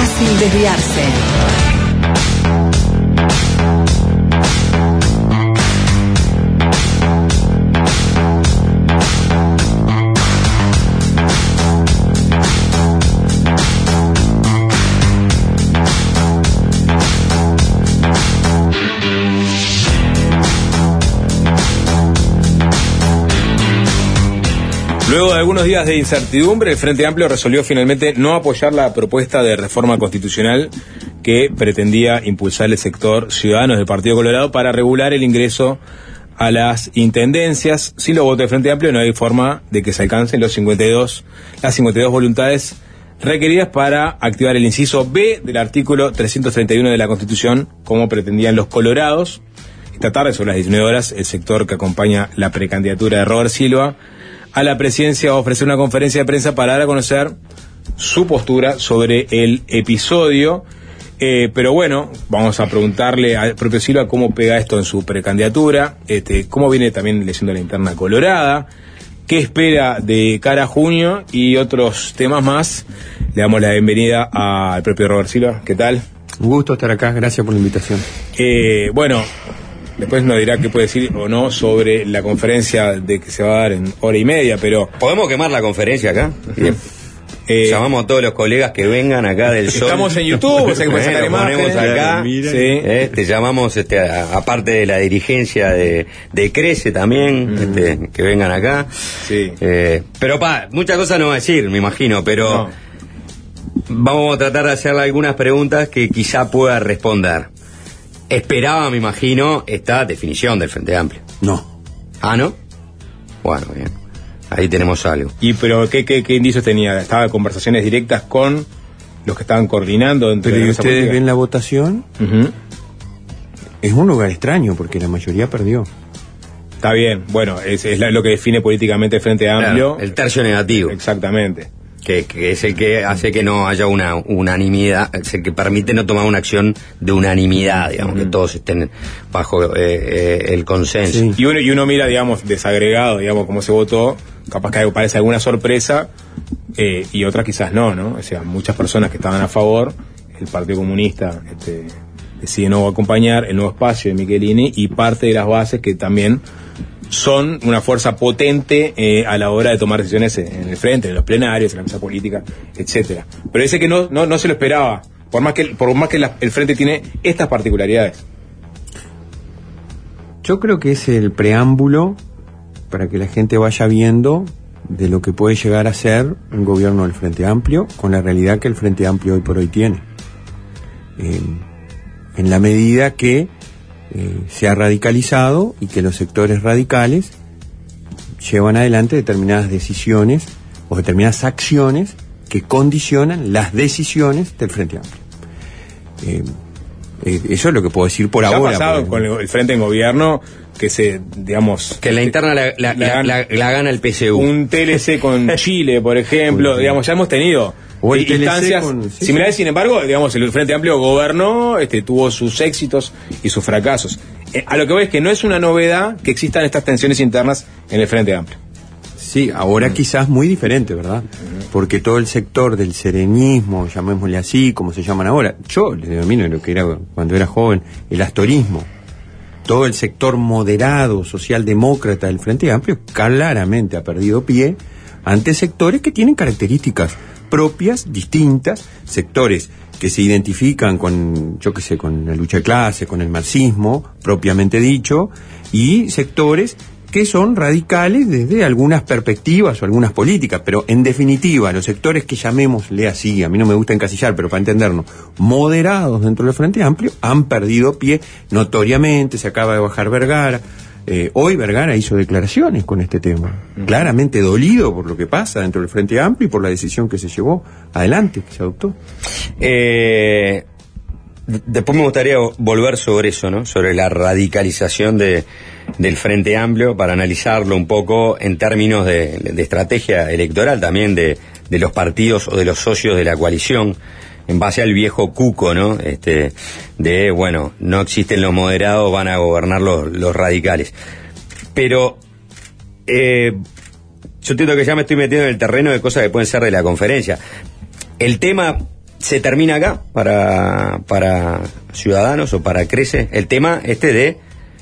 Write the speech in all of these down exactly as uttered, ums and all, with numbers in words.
fácil desviarse. Luego de algunos días de incertidumbre, el Frente Amplio resolvió finalmente no apoyar la propuesta de reforma constitucional que pretendía impulsar el sector Ciudadanos del Partido Colorado para regular el ingreso a las intendencias. Si lo vota el Frente Amplio, no hay forma de que se alcancen los cincuenta y dos, las cincuenta y dos voluntades requeridas para activar el inciso B del artículo trescientos treinta y uno de la Constitución, como pretendían los colorados. Esta tarde, sobre las diecinueve horas, el sector que acompaña la precandidatura de Robert Silva a la presidencia va a ofrecer una conferencia de prensa para dar a conocer su postura sobre el episodio. Eh, pero bueno, vamos a preguntarle al propio Silva cómo pega esto en su precandidatura, este, cómo viene también leyendo la interna colorada, qué espera de cara a junio y otros temas más. Le damos la bienvenida al propio Robert Silva. ¿Qué tal? Un gusto estar acá, gracias por la invitación. Eh, bueno... Después nos dirá qué puede decir o no sobre la conferencia de que se va a dar en hora y media, pero... ¿Podemos quemar la conferencia acá? Bien. Eh, Llamamos a todos los colegas que vengan acá del Sol. Estamos en YouTube, o sea que pueden sacar imágenes. Ponemos acá, sí. eh, te llamamos este, aparte de la dirigencia de, de Crece también, mm. este, que vengan acá. Sí. Eh, pero pa, muchas cosas no va a decir, me imagino, pero no. Vamos a tratar de hacerle algunas preguntas que quizá pueda responder. Esperaba, me imagino, esta definición del Frente Amplio. No. ¿Ah, no? Bueno, bien. Ahí tenemos algo. ¿Y pero qué, qué, qué indicios tenía? ¿Estaba en conversaciones directas con los que estaban coordinando dentro pero de esa ustedes política? Ven la votación. Uh-huh. Es un lugar extraño porque la mayoría perdió. Está bien. Bueno, es, es lo que define políticamente el Frente Amplio. Claro, el tercio negativo. Exactamente. Que, que es el que hace que no haya una unanimidad, es el que permite no tomar una acción de unanimidad, digamos, mm. que todos estén bajo eh, eh, el consenso. Sí. Y uno y uno mira, digamos, desagregado, digamos, cómo se votó, capaz que parece alguna sorpresa, eh, y otra quizás no, ¿no? O sea, muchas personas que estaban a favor, el Partido Comunista este, decide no acompañar el nuevo espacio de Michelini y parte de las bases que también son una fuerza potente eh, a la hora de tomar decisiones en el frente, en los plenarios, en la mesa política, etcétera. Pero dice que no, no, no se lo esperaba, por más que, por más que la, el frente tiene estas particularidades. Yo creo que es el preámbulo para que la gente vaya viendo de lo que puede llegar a ser un gobierno del Frente Amplio con la realidad que el Frente Amplio hoy por hoy tiene. Eh, en la medida que Eh, se ha radicalizado y que los sectores radicales llevan adelante determinadas decisiones o determinadas acciones que condicionan las decisiones del Frente Amplio. Eh, eh, eso es lo que puedo decir por ahora. ¿Qué ha pasado porque, con el Frente en gobierno que se, digamos... Que la interna la, la, la, la, la gana el P C U. Un T L C con Chile, por ejemplo, digamos, ya hemos tenido... O el instancias con, sí, similares, sí. Sin embargo, digamos, el Frente Amplio gobernó, este, tuvo sus éxitos y sus fracasos. Eh, a lo que voy es que no es una novedad que existan estas tensiones internas en el Frente Amplio. Sí, ahora uh-huh. quizás muy diferente, ¿verdad? Uh-huh. Porque todo el sector del serenismo, llamémosle así, como se llaman ahora, yo le denomino lo que era cuando era joven, el astorismo. Todo el sector moderado, socialdemócrata del Frente Amplio, claramente ha perdido pie ante sectores que tienen características propias, distintas, sectores que se identifican con, yo qué sé, con la lucha de clase, con el marxismo, propiamente dicho, y sectores que son radicales desde algunas perspectivas o algunas políticas, pero en definitiva, los sectores que llamémosle así, a mí no me gusta encasillar, pero para entendernos, moderados dentro del Frente Amplio, han perdido pie notoriamente, se acaba de bajar Vergara. Eh, hoy Vergara hizo declaraciones con este tema, uh-huh. claramente dolido por lo que pasa dentro del Frente Amplio y por la decisión que se llevó adelante, que se adoptó. Eh, después me gustaría volver sobre eso, ¿no? Sobre la radicalización de, del Frente Amplio para analizarlo un poco en términos de, de estrategia electoral también de, de los partidos o de los socios de la coalición. En base al viejo cuco, ¿no? Este, de, bueno, no existen los moderados, van a gobernar los, los radicales. Pero, eh, yo entiendo que ya me estoy metiendo en el terreno de cosas que pueden ser de la conferencia. El tema se termina acá para, para Ciudadanos o para Crece el tema este de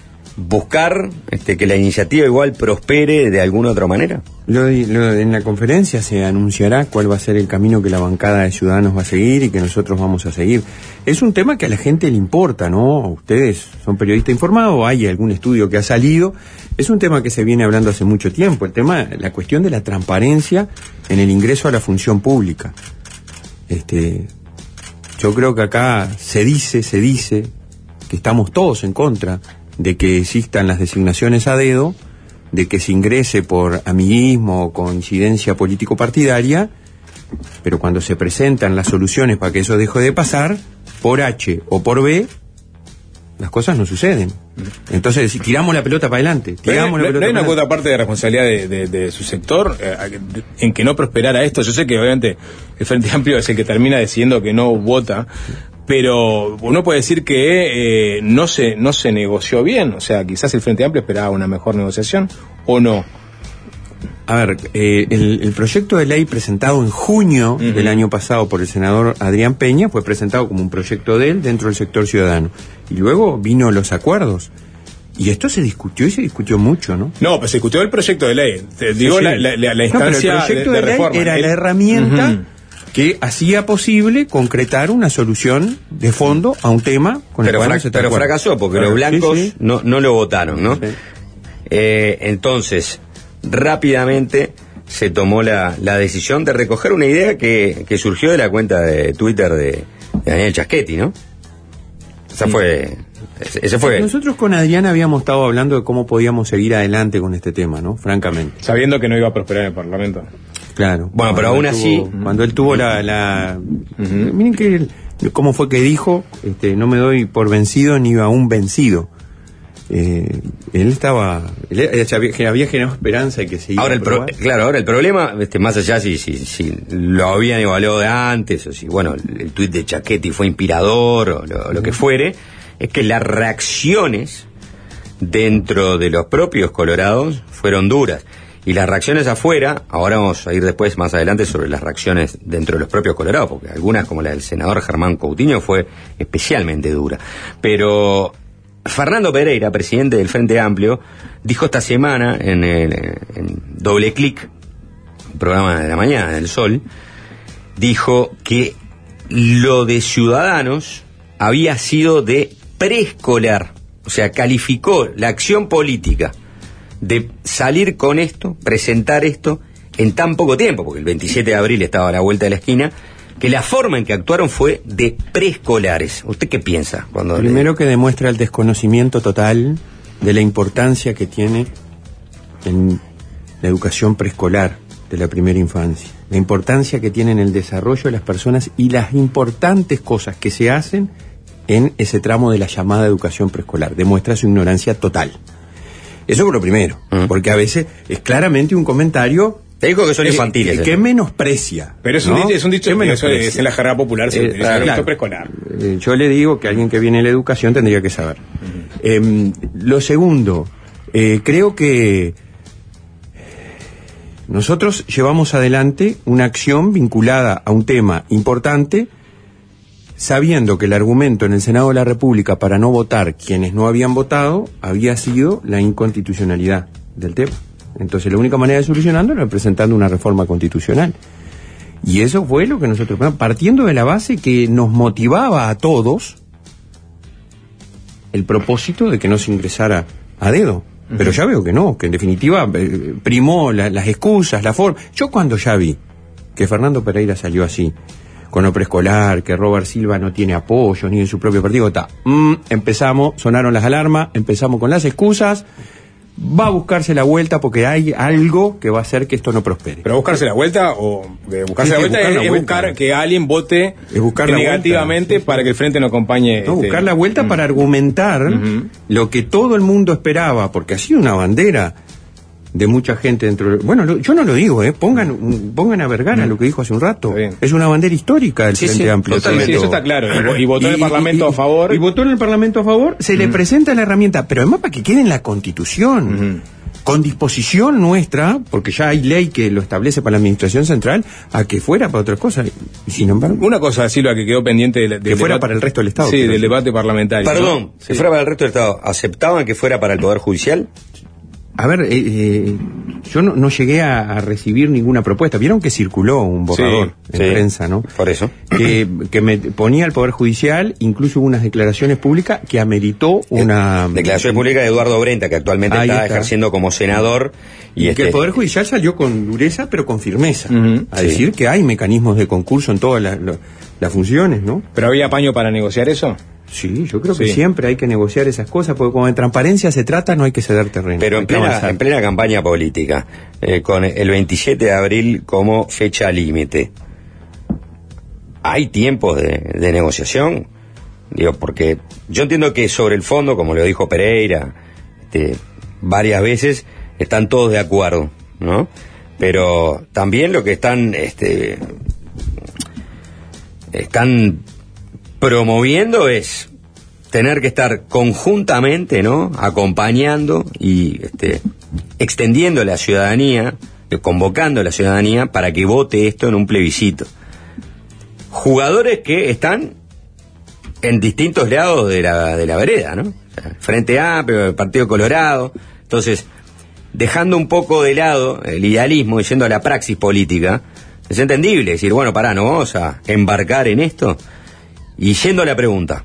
buscar este, que la iniciativa igual prospere de alguna otra manera. Lo, lo, en la conferencia se anunciará cuál va a ser el camino que la bancada de Ciudadanos va a seguir y que nosotros vamos a seguir. Es un tema que a la gente le importa, ¿no? Ustedes son periodistas informados, hay algún estudio que ha salido. Es un tema que se viene hablando hace mucho tiempo, el tema, la cuestión de la transparencia en el ingreso a la función pública. Este, yo creo que acá se dice, se dice que estamos todos en contra de que existan las designaciones a dedo, de que se ingrese por amiguismo o coincidencia político-partidaria, pero cuando se presentan las soluciones para que eso deje de pasar, por H o por B, las cosas no suceden. Entonces, si tiramos la pelota para adelante, tiramos ¿No, la pelota ¿no hay una para cuota parte de responsabilidad de, de, de su sector eh, en que no prosperara esto? Yo sé que obviamente el Frente Amplio es el que termina decidiendo que no vota, pero uno puede decir que eh, no se no se negoció bien. O sea, quizás el Frente Amplio esperaba una mejor negociación, ¿o no? A ver, eh, el, el proyecto de ley presentado en junio uh-huh. del año pasado por el senador Adrián Peña fue presentado como un proyecto de él dentro del sector ciudadano. Y luego vino los acuerdos. Y esto se discutió y se discutió mucho, ¿no? No, pues se discutió el proyecto de ley. Te digo sí, sí. La, la, la, la instancia no, el proyecto de, de, de ley reforma. Era el... la herramienta uh-huh. que hacía posible concretar una solución de fondo a un tema con pero el cual fra- no se está Pero de acuerdo. fracasó porque Pero, los blancos sí, sí. No, no lo votaron, ¿no? Sí. Eh, entonces, rápidamente se tomó la, la decisión de recoger una idea que, que surgió de la cuenta de Twitter de, de Daniel Chaschetti, ¿no? Esa sí. fue... Ese fue... Nosotros con Adrián habíamos estado hablando de cómo podíamos seguir adelante con este tema, ¿no? Francamente. Sabiendo que no iba a prosperar en el Parlamento. Claro. Bueno, pero aún así... Tuvo, cuando él tuvo la... la uh-huh. Miren que él, cómo fue que dijo, este, no me doy por vencido ni aún vencido. Eh, él estaba... Él había, había generado esperanza y que se iba ahora a el pro, Claro, ahora el problema, este, más allá si, si, si lo habían evaluado de antes, o si, bueno, el, el tuit de Chaschetti fue inspirador, o lo, uh-huh. lo que fuere, es que las reacciones dentro de los propios colorados fueron duras. Y las reacciones afuera, ahora vamos a ir después, más adelante, sobre las reacciones dentro de los propios colorados, porque algunas, como la del senador Germán Coutinho, fue especialmente dura. Pero Fernando Pereira, presidente del Frente Amplio, dijo esta semana en, el, en Doble Clic, un programa de la mañana del Sol, dijo que lo de Ciudadanos había sido de preescolar, o sea, calificó la acción política de salir con esto, presentar esto en tan poco tiempo, porque el veintisiete de abril estaba a la vuelta de la esquina, que la forma en que actuaron fue de preescolares. ¿Usted qué piensa? Cuando Primero le... que demuestra el desconocimiento total de la importancia que tiene en la educación preescolar de la primera infancia, la importancia que tiene en el desarrollo de las personas y las importantes cosas que se hacen en ese tramo de la llamada educación preescolar. Demuestra su ignorancia total. Eso por lo primero, uh-huh. porque a veces es claramente un comentario... Te digo que son infantiles. Eh, que menosprecia. Pero es un, ¿no? dicho, es un dicho que es, es en la jerga popular, se eh, utiliza el claro. preescolar. Eh, yo le digo que alguien que viene de la educación tendría que saber. Uh-huh. Eh, lo segundo, eh, creo que nosotros llevamos adelante una acción vinculada a un tema importante, sabiendo que el argumento en el Senado de la República para no votar quienes no habían votado había sido la inconstitucionalidad del tema. Entonces la única manera de solucionarlo era presentando una reforma constitucional. Y eso fue lo que nosotros, partiendo de la base que nos motivaba a todos el propósito de que no se ingresara a dedo. Pero ya veo que no, que en definitiva eh, primó la, las excusas, la forma. Yo cuando ya vi que Fernando Pereira salió así, con lo preescolar, que Robert Silva no tiene apoyo ni en su propio partido, está, mm, empezamos, sonaron las alarmas, empezamos con las excusas, va a buscarse la vuelta porque hay algo que va a hacer que esto no prospere. Pero buscarse la vuelta o eh, buscarse Sí, la vuelta buscar es, la es vuelta. buscar que alguien vote Es buscar la negativamente vuelta. para que el frente no acompañe. No, este... buscar la vuelta mm. para argumentar uh-huh. lo que todo el mundo esperaba, porque ha sido una bandera de mucha gente dentro de... Bueno, lo, yo no lo digo, ¿eh? Pongan, pongan a Vergara mm. lo que dijo hace un rato. Es una bandera histórica del sí, Frente sí, Amplio. Totalmente. Sí, eso está claro. Y, y votó en el Parlamento y, a favor. Y votó en el Parlamento a favor, se mm. le presenta la herramienta, pero además para que quede en la Constitución. Uh-huh. con disposición nuestra, porque ya hay ley que lo establece para la administración central, a que fuera para otras cosas. Y sin embargo, una cosa, Silva, que quedó pendiente de, de que fuera para el resto del Estado. Sí, del debate parlamentario. Perdón, ¿no? si Sí. fuera para el resto del Estado, ¿aceptaban que fuera para el Poder Judicial? A ver, eh, eh, yo no, no llegué a, a recibir ninguna propuesta. Vieron que circuló un borrador Sí, en sí, prensa, ¿no? Por eso. Que, que me ponía el Poder Judicial, incluso hubo unas declaraciones públicas que ameritó una... Declaración pública de Eduardo Brenta, que actualmente Ahí está, está. ejerciendo como senador. Y, Y este, que el Poder Judicial salió con dureza, pero con firmeza, Ujú, a sí. decir que hay mecanismos de concurso en todas las, lo- las funciones, ¿no? ¿Pero había paño para negociar eso? Sí, yo creo que Sí. siempre hay que negociar esas cosas, porque cuando de transparencia se trata, no hay que ceder terreno. Pero hay en que plena, avanzar. en plena campaña política, eh, con el veintisiete de abril como fecha límite, ¿hay tiempos de, de negociación? Digo, porque yo entiendo que sobre el fondo, como lo dijo Pereira, este, varias veces están todos de acuerdo, ¿no? Pero también lo que están, este, están promoviendo es tener que estar conjuntamente, ¿no? Acompañando y este, extendiendo a la ciudadanía, eh, convocando a la ciudadanía para que vote esto en un plebiscito. Jugadores que están en distintos lados de la, de la vereda, ¿no? O sea, Frente Amplio, el Partido Colorado. Entonces, dejando un poco de lado el idealismo y yendo a la praxis política, es entendible decir, bueno, pará, ¿no vamos a embarcar en esto? Y yendo a la pregunta,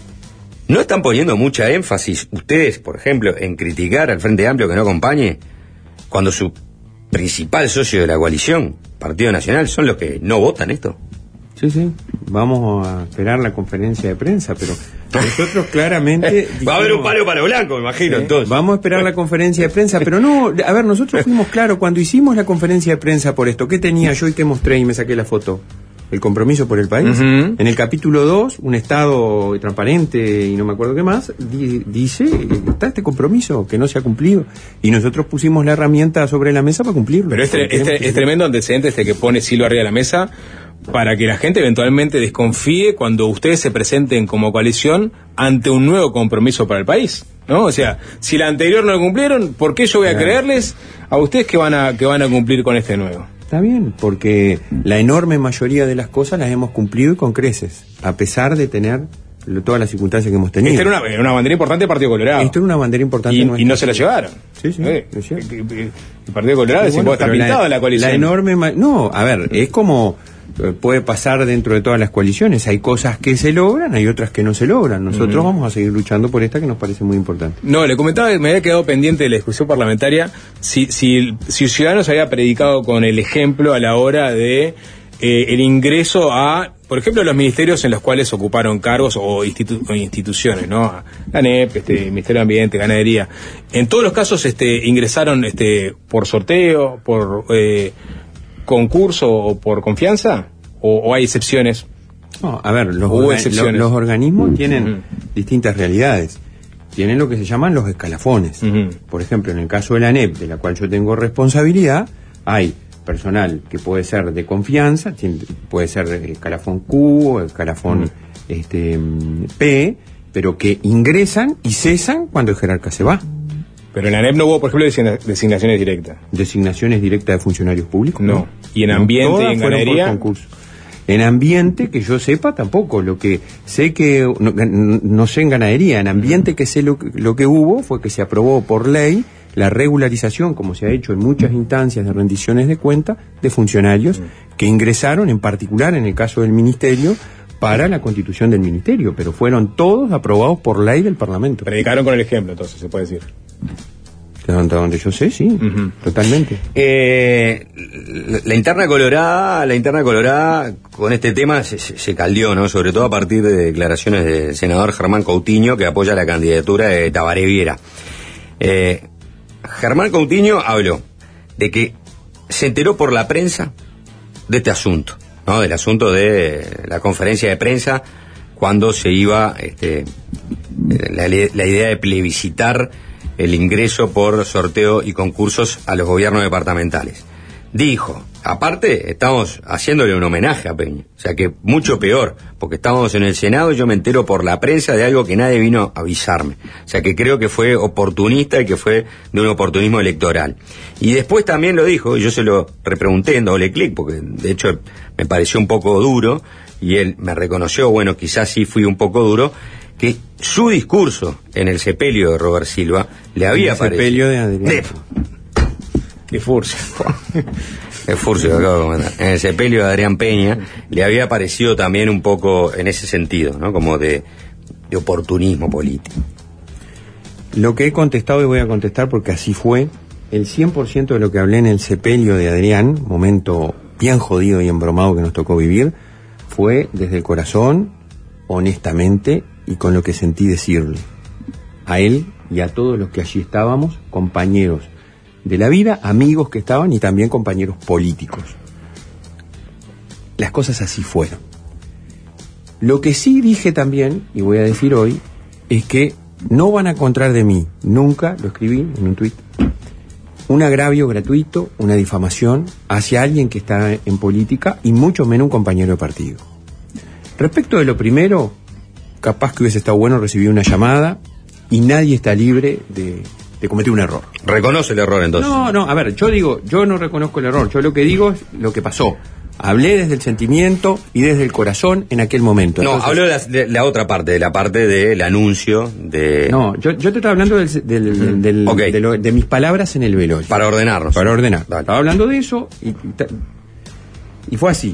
¿no están poniendo mucha énfasis ustedes, por ejemplo, en criticar al Frente Amplio que no acompañe, cuando su principal socio de la coalición, Partido Nacional, son los que no votan esto? Sí, sí, vamos a esperar la conferencia de prensa, pero nosotros claramente... Va a haber un dijimos- palo para blanco, me imagino, Sí, entonces. Vamos a esperar la conferencia de prensa, pero no, a ver, nosotros fuimos claros, cuando hicimos la conferencia de prensa por esto, ¿qué tenía yo y qué mostré y me saqué la foto? El compromiso por el país. Ujú. En el capítulo dos, un Estado transparente y no me acuerdo qué más, di- dice, está este compromiso que no se ha cumplido. Y nosotros pusimos la herramienta sobre la mesa para cumplirlo. Pero es, tre- es, tre- es tremendo antecedente este que pone Silva arriba de la mesa para que la gente eventualmente desconfíe cuando ustedes se presenten como coalición ante un nuevo compromiso para el país, ¿no? O sea, si la anterior no lo cumplieron, ¿por qué yo voy a Claro. creerles a ustedes que van a que van a cumplir con este nuevo? Está bien, porque la enorme mayoría de las cosas las hemos cumplido y con creces, a pesar de tener lo- todas las circunstancias que hemos tenido. Esta era una, era una bandera importante del Partido Colorado. Esto era una bandera importante y, nuestra. y no se la llevaron. Sí, sí, Eh, es cierto. el, el- el Partido Colorado Y decimos, bueno, está pero pintado en la coalición. La enorme... ma- No, a ver, es como... eh, puede pasar dentro de todas las coaliciones. Hay cosas que se logran, hay otras que no se logran. Nosotros Ujú. vamos a seguir luchando por esta que nos parece muy importante. No, le comentaba que me había quedado pendiente de la discusión parlamentaria si, si, si Ciudadanos había predicado con el ejemplo a la hora de eh, el ingreso a, por ejemplo, los ministerios en los cuales ocuparon cargos o, institu- o instituciones, ¿no? La N E P, este, Ministerio de Ambiente, Ganadería. En todos los casos este, ingresaron este, por sorteo, por eh, concurso o por confianza, o, o hay excepciones. No, a ver, los, Hubo orga- excepciones. lo- los organismos tienen Ujú. distintas realidades. Tienen lo que se llaman los escalafones. Ujú. Por ejemplo, en el caso de la N E P, de la cual yo tengo responsabilidad, hay personal que puede ser de confianza, tiene- puede ser escalafón Q o escalafón Ujú. este, mm, P, pero que ingresan y cesan cuando el jerarca se va. Pero en la N E P no hubo, por ejemplo, designa- designaciones directas. Designaciones directas de funcionarios públicos. No. ¿Y en ambiente Todas y en fueron por ganadería? concurso. En ambiente, que yo sepa, tampoco. Lo que sé que, no, no sé en ganadería, en ambiente que sé lo, que- lo que hubo fue que se aprobó por ley la regularización, como se ha hecho en muchas instancias de rendiciones de cuenta, de funcionarios que ingresaron, en particular en el caso del ministerio, para la constitución del ministerio, pero fueron todos aprobados por ley del Parlamento. Predicaron con el ejemplo, entonces, se puede decir. De donde, donde yo sé, sí, Ujú. totalmente. Eh, la, la interna colorada, la interna colorada con este tema se, se, se caldeó, ¿no? Sobre todo a partir de declaraciones del senador Germán Coutinho, que apoya la candidatura de Tabaré Viera. Eh, Germán Coutinho habló de que se enteró por la prensa de este asunto, ¿no? Del asunto de la conferencia de prensa cuando se iba este, la, la idea de plebiscitar el ingreso por sorteo y concursos a los gobiernos departamentales. Dijo, aparte, estamos haciéndole un homenaje a Peña. O sea que mucho peor, porque estábamos en el Senado y yo me entero por la prensa de algo que nadie vino a avisarme. O sea que creo que fue oportunista y que fue de un oportunismo electoral. Y después también lo dijo, y yo se lo repregunté en doble clic, porque de hecho me pareció un poco duro, y él me reconoció, bueno, quizás sí fui un poco duro, que su discurso en el sepelio de Robert Silva le había parecido... El sepelio de Adrián. De... Qué furcio. El furcio que acabo de comentar. En el sepelio de Adrián Peña le había parecido también un poco en ese sentido, ¿no? Como de, de oportunismo político. Lo que he contestado y voy a contestar porque así fue, el cien por ciento de lo que hablé en el sepelio de Adrián, momento bien jodido y embromado que nos tocó vivir, fue desde el corazón, honestamente, y con lo que sentí decirle a él y a todos los que allí estábamos, compañeros de la vida, amigos que estaban y también compañeros políticos. Las cosas así fueron. Lo que sí dije también, y voy a decir hoy, es que no van a encontrar de mí, nunca, lo escribí en un tuit, un agravio gratuito, una difamación hacia alguien que está en política y mucho menos un compañero de partido. Respecto de lo primero, capaz que hubiese estado bueno recibir una llamada y nadie está libre de, de cometer un error. ¿Reconoce el error entonces? No, no, a ver, yo digo, yo no reconozco el error, yo lo que digo es lo que pasó. Hablé desde el sentimiento y desde el corazón en aquel momento. No, Entonces, hablo de la, de la otra parte, de la parte del anuncio de... No, yo, yo te estaba hablando del, del, Mm, del, okay. de, lo, de mis palabras en el velorio. Para ordenarnos. Para ordenar. Dale. Estaba hablando de eso y, y, y fue así.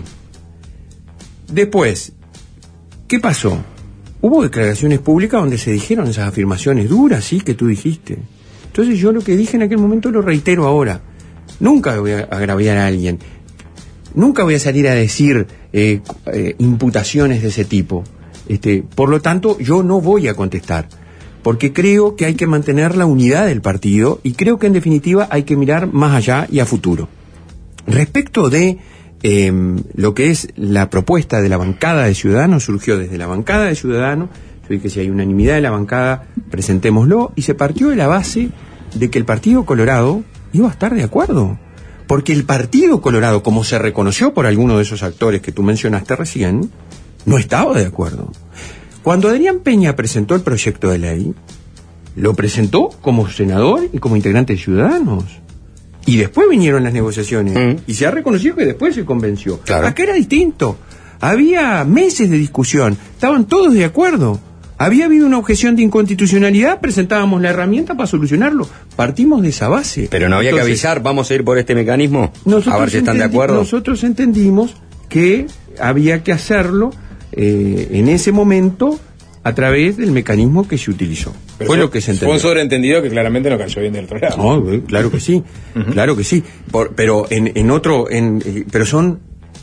Después, ¿qué pasó? Hubo declaraciones públicas donde se dijeron esas afirmaciones duras, sí, que tú dijiste. Entonces yo lo que dije en aquel momento lo reitero ahora. Nunca voy a agraviar a alguien. Nunca voy a salir a decir eh, eh, imputaciones de ese tipo. Este, por lo tanto, yo no voy a contestar. Porque creo que hay que mantener la unidad del partido y creo que en definitiva hay que mirar más allá y a futuro. Respecto de eh, lo que es la propuesta de la bancada de Ciudadanos, surgió desde la bancada de Ciudadanos. Yo dije que si hay unanimidad de la bancada, presentémoslo, y se partió de la base de que el Partido Colorado iba a estar de acuerdo. Porque el Partido Colorado, como se reconoció por alguno de esos actores que tú mencionaste recién, no estaba de acuerdo. Cuando Adrián Peña presentó el proyecto de ley, lo presentó como senador y como integrante de Ciudadanos. Y después vinieron las negociaciones. Mm. Y se ha reconocido que después se convenció. Claro. Acá era distinto. Había meses de discusión. Estaban todos de acuerdo. Había habido una objeción de inconstitucionalidad, presentábamos la herramienta para solucionarlo. Partimos de esa base. Pero no había Entonces, que avisar, vamos a ir por este mecanismo, a ver si están de acuerdo. Nosotros entendimos que había que hacerlo eh, en ese momento a través del mecanismo que se utilizó. Pero fue fue, lo que se entendió. Fue un sobreentendido que claramente no cayó bien del otro lado. No, claro que sí, uh-huh. claro que sí. Por, pero en, en otro, en, eh, pero son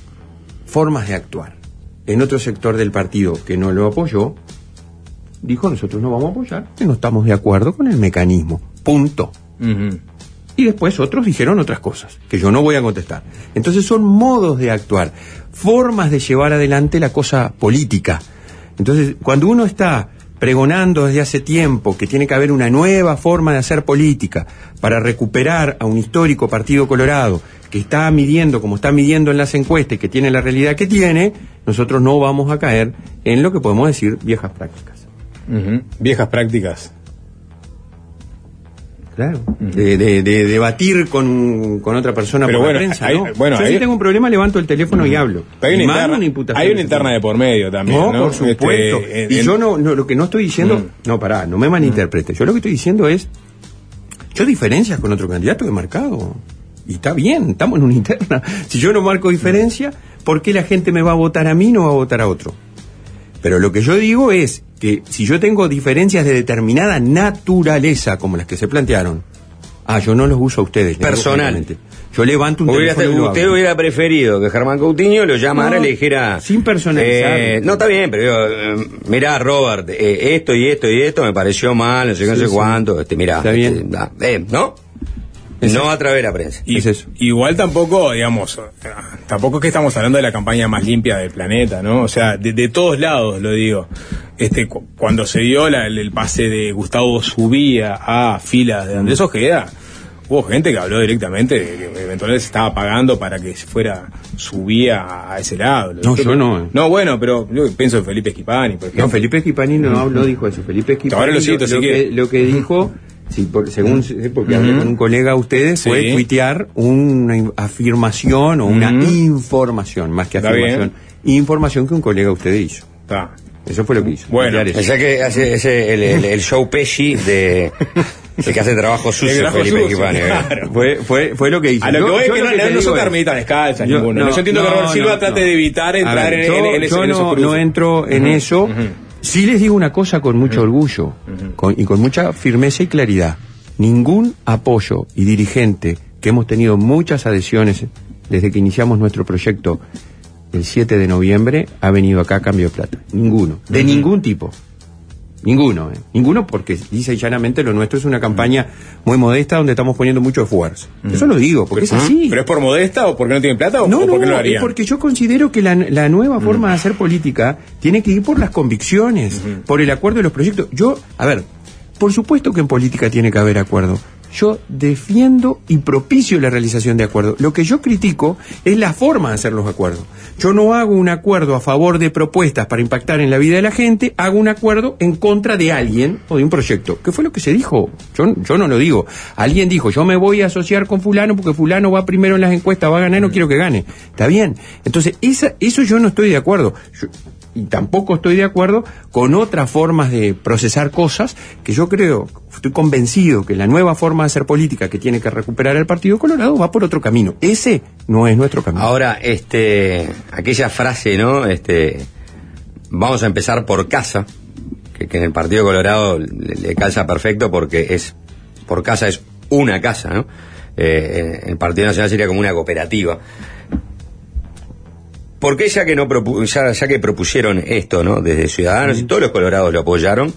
formas de actuar. En otro sector del partido que no lo apoyó, dijo, nosotros no vamos a apoyar, que no estamos de acuerdo con el mecanismo. Punto. Uh-huh. Y después otros dijeron otras cosas, que yo no voy a contestar. Entonces son modos de actuar, formas de llevar adelante la cosa política. Entonces, cuando uno está pregonando desde hace tiempo que tiene que haber una nueva forma de hacer política para recuperar a un histórico Partido Colorado que está midiendo como está midiendo en las encuestas y que tiene la realidad que tiene, nosotros no vamos a caer en lo que podemos decir viejas prácticas. Uh-huh. Viejas prácticas. Claro, uh-huh. de, de, de debatir con, con otra persona. Pero por bueno, la prensa, hay, ¿no? bueno, Yo hay, si tengo un problema levanto el teléfono uh-huh. y hablo. Hay una, y interna, una imputación. hay una interna de por medio también, ¿no? No, por supuesto. Este, y en, yo no, no, lo que no estoy diciendo, uh-huh. no, pará, no me malinterprete. Yo lo que estoy diciendo es, yo diferencias con otro candidato he marcado. Y está bien, estamos en una interna. Si yo no marco diferencia, ¿por qué la gente me va a votar a mí y no va a votar a otro? Pero lo que yo digo es que si yo tengo diferencias de determinada naturaleza, como las que se plantearon, ah, yo no los uso a ustedes. Personal. Yo levanto un hubiera teléfono y lo Usted hago. hubiera preferido que Germán Coutinho lo llamara no, y le dijera... Sin personalizar. Eh, no, está bien, pero eh, mirá, Robert, eh, esto y esto y esto me pareció mal, no sé qué, no sí, sé sí. cuánto. Este, mirá, está bien. Este, eh, ¿no? Es no eso. A través de la prensa. Y, es eso. Igual tampoco, digamos, tampoco es que estamos hablando de la campaña más limpia del planeta, ¿no? O sea, de, de todos lados, lo digo. Este, cu- cuando se dio la, el, el pase de Gustavo Subía a filas de Andrés Ojeda, hubo gente que habló directamente de que eventualmente se estaba pagando para que se fuera su vía a ese lado. No, yo no. No, bueno, pero yo pienso en Felipe Schipani, por ejemplo. No, Felipe Schipani no, no, no dijo eso. Felipe Schipani Ahora lo, cito, lo, si lo, que, lo que dijo, sí, por, según, porque hablé con un colega de ustedes, Sí. fue tuitear una afirmación o una Ujú. información, más que Está afirmación, información que un colega de ustedes hizo. Está. Eso fue lo que hizo. Bueno, tuitear eso. O sea que hace ese, el, el, el show Pesci de el que hace trabajo sucio, El trabajo Felipe sucio, Schipani. claro. Fue, fue, fue lo que hizo. A lo Yo- que voy es yo que lo no, te no, no digo son es- termitas descalzas Yo- ninguno. no, yo entiendo que no, Robert Silva no, trate no. de evitar A entrar ver, en, yo, en, en, ese- yo en esos no, cruces. no entro en Ujú, eso. ujú. Sí les digo una cosa con mucho orgullo con- y con mucha firmeza y claridad. Ningún apoyo y dirigente, que hemos tenido muchas adhesiones desde que iniciamos nuestro proyecto el siete de noviembre, ha venido acá a cambio de plata. Ninguno. De Ujú. ningún tipo. Ninguno, ¿eh? Ninguno, porque dice llanamente lo nuestro es una campaña muy modesta donde estamos poniendo mucho esfuerzo. Eso lo digo, porque es así. ¿Pero es por modesta o porque no tienen plata o, No, o no, porque no lo es harían? porque yo considero que la, la nueva forma de hacer política tiene que ir por las convicciones, por el acuerdo de los proyectos. Yo, a ver, por supuesto que en política tiene que haber acuerdo. Yo defiendo y propicio la realización de acuerdos. Lo que yo critico es la forma de hacer los acuerdos. Yo no hago un acuerdo a favor de propuestas para impactar en la vida de la gente, hago un acuerdo en contra de alguien o de un proyecto. ¿Qué fue lo que se dijo? Yo, yo no lo digo. Alguien dijo, yo me voy a asociar con fulano porque fulano va primero en las encuestas, va a ganar, no quiero que gane. Está bien. Entonces, esa, eso yo no estoy de acuerdo. Yo, y tampoco estoy de acuerdo con otras formas de procesar cosas que yo creo, estoy convencido que la nueva forma de hacer política que tiene que recuperar el Partido Colorado va por otro camino. Ese no es nuestro camino. Ahora, este, aquella frase, ¿no? Este, vamos a empezar por casa, que, que en el Partido Colorado le, le calza perfecto porque es, por casa es una casa, ¿no? Eh, el Partido Nacional sería como una cooperativa. ¿Por qué ya que no propu- ya, ya que propusieron esto, ¿no? Desde Ciudadanos, y todos los colorados lo apoyaron,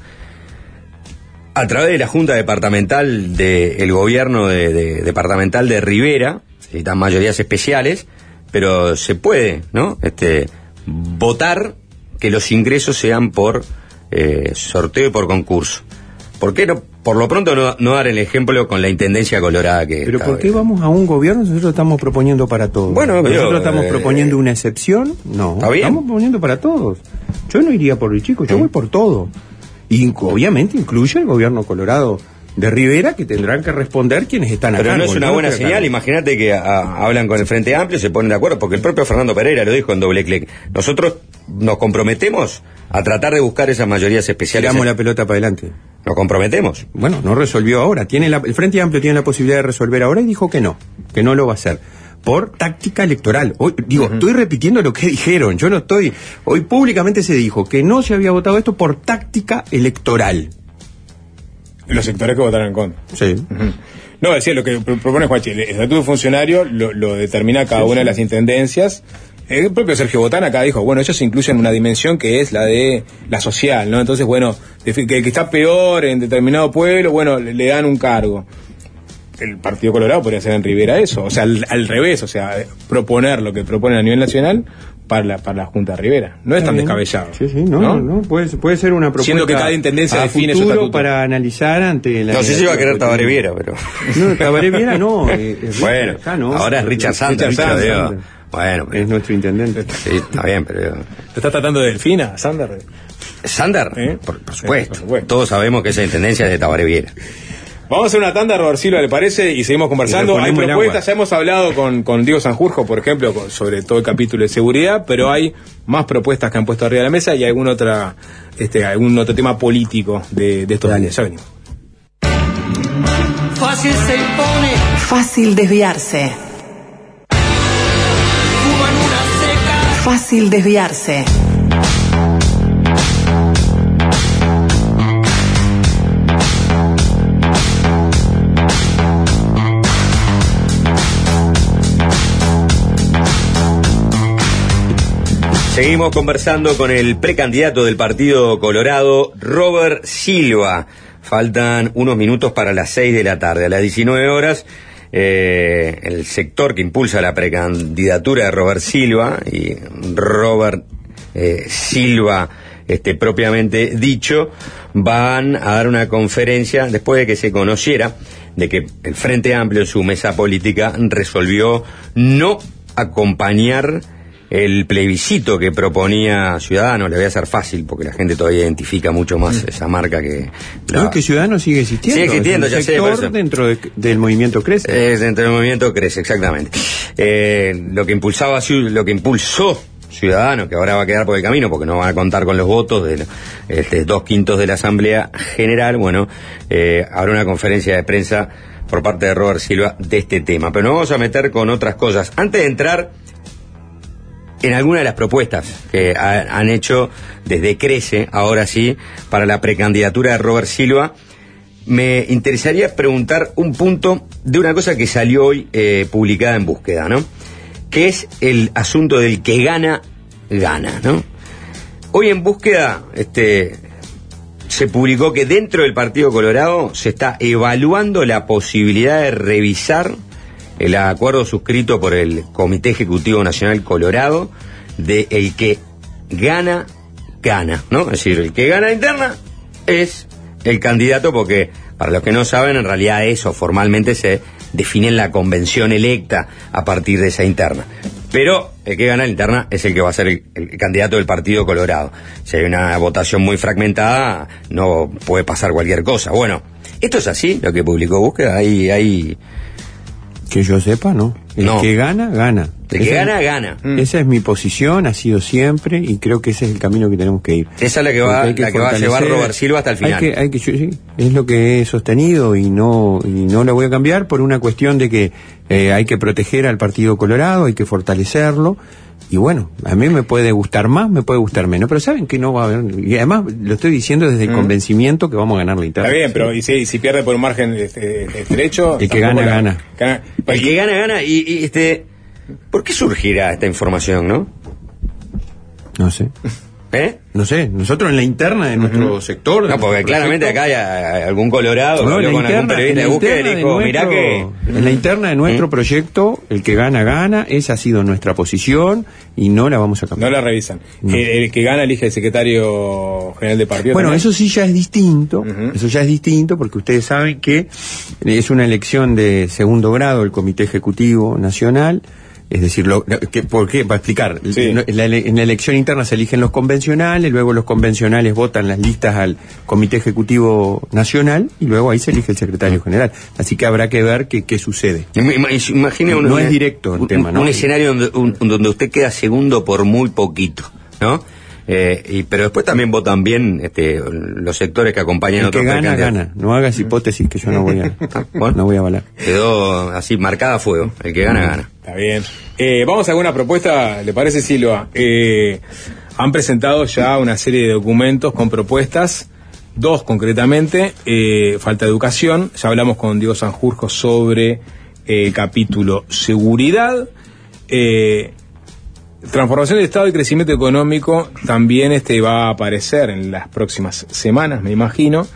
a través de la Junta Departamental del Gobierno de, de- Departamental de Rivera, se necesitan mayorías especiales, pero se puede, ¿no? Este, votar que los ingresos sean por eh, sorteo y por concurso. ¿Por qué no, por lo pronto no, no dar el ejemplo con la Intendencia Colorada que... Pero cada ¿por qué vez- vamos a un gobierno si nosotros estamos proponiendo para todos? Bueno, pero, ¿Nosotros estamos eh, proponiendo una excepción? No, está bien. estamos proponiendo para todos. Yo no iría por el chico, yo voy por todo. Y obviamente incluye el gobierno colorado de Rivera, que tendrán que responder quienes están acá. Pero no es una buena estoy acá. señal. Imagínate que a- hablan con el Frente Amplio, se ponen de acuerdo, porque el propio Fernando Pereira lo dijo en doble clic. Nosotros nos comprometemos a tratar de buscar esas mayorías especiales. Tiramos la pelota para adelante. Nos comprometemos. Bueno, no resolvió ahora. Tiene la- el Frente Amplio tiene la posibilidad de resolver ahora y dijo que no, que no lo va a hacer. Por táctica electoral. Hoy, digo, uh-huh. estoy repitiendo lo que dijeron. Yo no estoy. Hoy públicamente se dijo que no se había votado esto por táctica electoral. Los sectores que votaron en contra. Sí. Uh-huh. No, decía, lo que propone Juanchi, el estatuto de funcionario lo, lo determina cada sí, una sí. de las intendencias. El propio Sergio Botana acá dijo, bueno, ellos incluyen una dimensión que es la de la social, ¿no? Entonces, bueno, que el que está peor en determinado pueblo, bueno, le, le dan un cargo. El Partido Colorado podría hacer en Rivera eso, o sea, al, al revés, o sea, proponer lo que proponen a nivel nacional para la, para la Junta de Rivera. No es tan descabellado. Sí, sí, no, no, no puede, puede ser una propuesta. Siendo que cada intendencia a define futuro su estatuto para analizar ante la. No sé si va a querer Tabaré Viera, pero. No, Tabaré Viera no. Es, es bueno, acá, ¿no? ahora es Richard Sander. Richard Richard Sander. Sander. Bueno, pero... es nuestro intendente. Sí, está bien, pero. ¿Te estás tratando de Delfina, Sander? ¿Sander? ¿Eh? Por, por, supuesto. Sí, por supuesto. Todos sabemos que esa intendencia es de Tabaré Viera. Vamos a hacer una tanda, Robert Silva, ¿le parece? Y seguimos conversando. Hay propuestas, ya hemos hablado con, con Diego Sanjurjo, por ejemplo, con, sobre todo el capítulo de seguridad, pero hay más propuestas que han puesto arriba de la mesa y algún otra, este, algún otro tema político de, de estos Dale. días. Ya venimos. Fácil se impone. Fácil desviarse. Fuman una seca. Fácil desviarse. Seguimos conversando con el precandidato del Partido Colorado, Robert Silva. Faltan unos minutos para las seis de la tarde. A las diecinueve horas, eh, el sector que impulsa la precandidatura de Robert Silva, y Robert eh, Silva este, propiamente dicho, van a dar una conferencia después de que se conociera de que el Frente Amplio en su mesa política resolvió no acompañar el plebiscito que proponía Ciudadanos. Le voy a hacer fácil porque la gente todavía identifica mucho más mm. esa marca que... La... No, que Ciudadanos sigue existiendo. Sigue existiendo, ya sé. Sector dentro de, del movimiento Crece. Es dentro del movimiento Crece, exactamente. Eh, lo que impulsaba, lo que impulsó Ciudadanos, que ahora va a quedar por el camino porque no van a contar con los votos de este, dos quintos de la Asamblea General, bueno, eh, habrá una conferencia de prensa por parte de Robert Silva de este tema. Pero nos vamos a meter con otras cosas. Antes de entrar en alguna de las propuestas que ha, han hecho desde Crece, ahora sí, para la precandidatura de Robert Silva, me interesaría preguntar un punto de una cosa que salió hoy eh, publicada en Búsqueda, ¿no? Que es el asunto del que gana, gana, ¿no? Hoy en Búsqueda este, se publicó que dentro del Partido Colorado se está evaluando la posibilidad de revisar el acuerdo suscrito por el Comité Ejecutivo Nacional Colorado de el que gana, gana, ¿no? Es decir, el que gana la interna es el candidato, porque para los que no saben, en realidad eso formalmente se define en la convención electa a partir de esa interna. Pero el que gana la interna es el que va a ser el, el candidato del Partido Colorado. Si hay una votación muy fragmentada, no puede pasar cualquier cosa. Bueno, ¿esto es así, lo que publicó Búsqueda? Hay... hay... Que yo sepa, no. El no. que gana, gana. El que gana, gana. Esa es mi posición, ha sido siempre, y creo que ese es el camino que tenemos que ir. Esa es la que va, que la que va a llevar Robert Silva hasta el final. Hay que, hay que, sí, es lo que he sostenido y no, y no lo voy a cambiar por una cuestión de que eh, hay que proteger al Partido Colorado, hay que fortalecerlo. Y bueno, a mí me puede gustar más, me puede gustar menos, pero saben que no va a haber, y además lo estoy diciendo desde el mm. convencimiento que vamos a ganar la interna. Está bien, pero ¿y si, si pierde por un margen este, estrecho? El que gana, la, gana. gana. El que gana, gana. Y, y este, ¿por qué surgirá esta información, no? No sé. ¿Eh? No sé, nosotros en la interna de nuestro uh-huh. sector... No, porque claramente acá hay, hay algún colorado no, que habló con interna, algún periodista de Búsqueda y le dijo, nuestro, mirá que... En la interna de nuestro ¿Mm? proyecto, el que gana, gana, esa ha sido nuestra posición y no la vamos a cambiar. No la revisan. No. El, el que gana elige el secretario general de partido. Bueno, ¿también? eso sí ya es distinto, uh-huh. eso ya es distinto porque ustedes saben que es una elección de segundo grado del Comité Ejecutivo Nacional. Es decir, lo, que, ¿por qué? Para explicar, sí. la, en la elección interna se eligen los convencionales, luego los convencionales votan las listas al Comité Ejecutivo Nacional y luego ahí se elige el secretario general. Así que habrá que ver qué, qué sucede. Imagine no, un, no es directo el un, tema, ¿no? Un escenario donde, un, donde usted queda segundo por muy poquito, ¿no? Eh, y, pero después también votan bien este, los sectores que acompañan a otros precandidatos. El que gana, gana. No hagas hipótesis que yo no voy a, bueno, no voy a avalar. Quedó así marcada a fuego. El que gana, gana. Está bien. Eh, vamos a alguna propuesta, ¿le parece, Silva? Eh, han presentado ya una serie de documentos con propuestas, dos concretamente. Eh, falta educación. Ya hablamos con Diego Sanjurjo sobre el capítulo seguridad. Eh, Transformación del Estado y crecimiento económico también este va a aparecer en las próximas semanas, me imagino.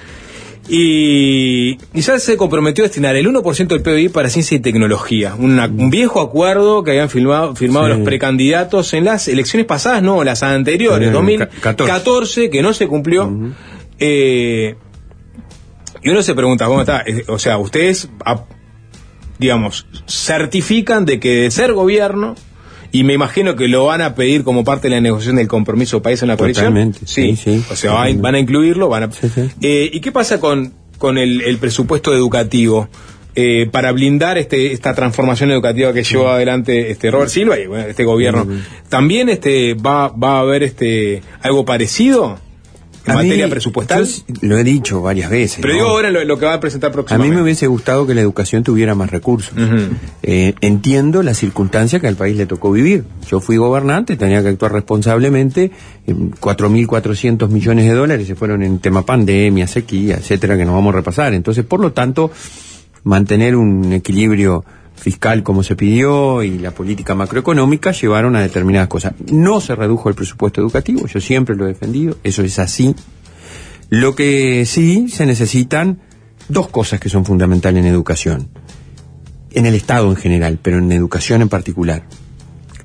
Y, y ya se comprometió a destinar el uno por ciento del P I B para ciencia y tecnología. Una, un viejo acuerdo que habían firmado, firmado sí. los precandidatos en las elecciones pasadas, no, las anteriores, sí, dos mil catorce, que no se cumplió. Uh-huh. Eh, y uno se pregunta, ¿cómo está? O sea, ustedes, digamos, certifican de que de ser gobierno... Y me imagino que lo van a pedir como parte de la negociación del compromiso país en la coalición. Totalmente. Sí, sí. sí o sea, van, van a incluirlo. Van a... Sí, sí. Eh, ¿Y qué pasa con, con el, el presupuesto educativo? Eh, para blindar este, esta transformación educativa que llevó sí. adelante este Robert Silva y bueno, este gobierno. Sí. ¿También este va, va a haber este algo parecido? ¿En materia presupuestal? Yo lo he dicho varias veces. Pero ¿no? digo ahora lo, lo que va a presentar próximamente. A mí me hubiese gustado que la educación tuviera más recursos. Uh-huh. Eh, entiendo la circunstancia que al país le tocó vivir. Yo fui gobernante, tenía que actuar responsablemente. Eh, cuatro mil cuatrocientos millones de dólares se fueron en tema pandemia, sequía, etcétera, que nos vamos a repasar. Entonces, por lo tanto, mantener un equilibrio fiscal como se pidió y la política macroeconómica llevaron a determinadas cosas. No se redujo el presupuesto educativo, yo siempre lo he defendido, eso es así. Lo que sí se necesitan dos cosas que son fundamentales en educación, en el Estado en general, pero en educación en particular.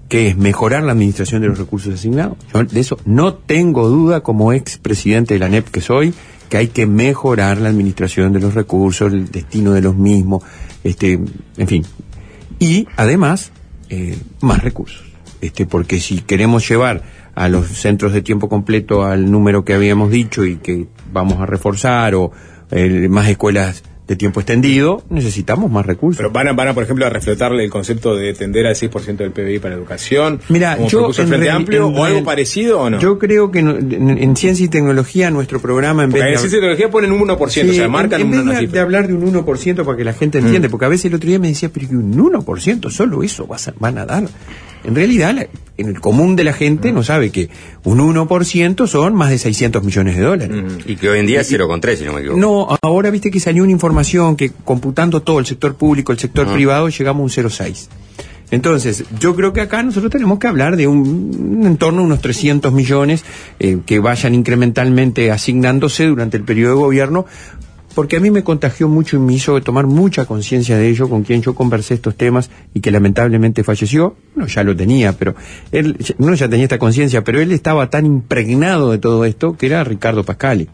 que es mejorar la administración de los recursos asignados. Yo de eso no tengo duda, como expresidente de la A N E P que soy, que hay que mejorar la administración de los recursos, el destino de los mismos, este, en fin. Y además, eh, más recursos. Este, porque si queremos llevar a los centros de tiempo completo al número que habíamos dicho y que vamos a reforzar, o eh, más escuelas de tiempo extendido, necesitamos más recursos. Pero van a, van a por ejemplo, a reflotarle el concepto de tender al seis por ciento del P B I para educación. Mira, como yo propuso el Frente Amplio, o algo parecido, ¿o no? Yo creo que no, en, en ciencia y tecnología nuestro programa, en porque vez en de ciencia y tecnología ponen un uno por ciento, sí, o sea, marcan en, en una vez de, cifra. de hablar de un uno por ciento para que la gente entiende, mm. porque a veces el otro día me decía, pero que un uno por ciento, solo eso vas a, van a dar. En realidad, la, en el común de la gente mm. no sabe que un uno por ciento son más de seiscientos millones de dólares. Mm. Y que hoy en día es cero coma tres, si no me equivoco. No, ahora viste que salió una información que computando todo el sector público, el sector ah. privado, llegamos a un cero coma seis. Entonces, yo creo que acá nosotros tenemos que hablar de un, un entorno de unos trescientos millones eh, que vayan incrementalmente asignándose durante el periodo de gobierno, porque a mí me contagió mucho y me hizo tomar mucha conciencia de ello, con quien yo conversé estos temas y que lamentablemente falleció. No, ya lo tenía, pero él no ya tenía esta conciencia, pero él estaba tan impregnado de todo esto que era Ricardo Pascali.